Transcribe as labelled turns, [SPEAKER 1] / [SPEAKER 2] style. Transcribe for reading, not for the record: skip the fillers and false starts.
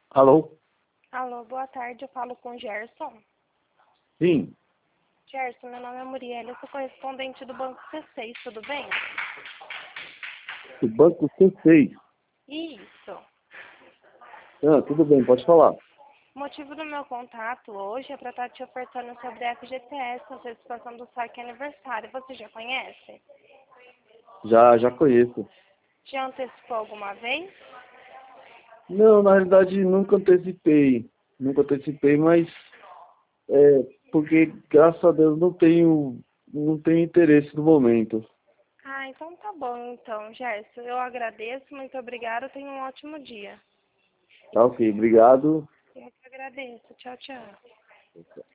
[SPEAKER 1] Alô?
[SPEAKER 2] Alô, boa tarde, eu falo com o Gerson.
[SPEAKER 1] Sim.
[SPEAKER 2] Gerson, meu nome é Muriel, eu sou correspondente do Banco C6, tudo bem?
[SPEAKER 1] Do Banco C6.
[SPEAKER 2] Isso.
[SPEAKER 1] Ah, tudo bem, pode falar.
[SPEAKER 2] O motivo do meu contato hoje é para estar te ofertando sobre a FGTS, a antecipação do saque aniversário. Você já conhece?
[SPEAKER 1] Já conheço.
[SPEAKER 2] Já antecipou alguma vez?
[SPEAKER 1] Não, na realidade nunca antecipei. Nunca antecipei, mas porque graças a Deus não tenho interesse no momento.
[SPEAKER 2] Ah, então tá bom, então, Gerson. Eu agradeço, muito obrigada, tenha um ótimo dia.
[SPEAKER 1] Tá ok, obrigado.
[SPEAKER 2] Eu que agradeço. Tchau, tchau.